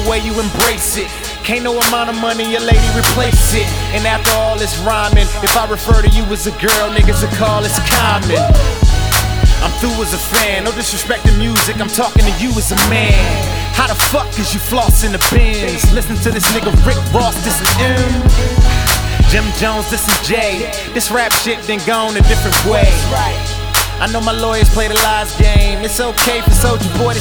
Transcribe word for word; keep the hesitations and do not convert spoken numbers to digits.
way you embrace it. Can't no amount of money your lady replace it. And after all this rhyming, if I refer to you as a girl, niggas will call it's common. I'm through as a fan, no disrespect to music, I'm talking to you as a man. How the fuck is you flossing the bins? Listen to this nigga Rick Ross, this is M. Jim Jones, this is Jay. This rap shit then gone a different way. I know my lawyers play the lies game. It's okay for Soulja Boy to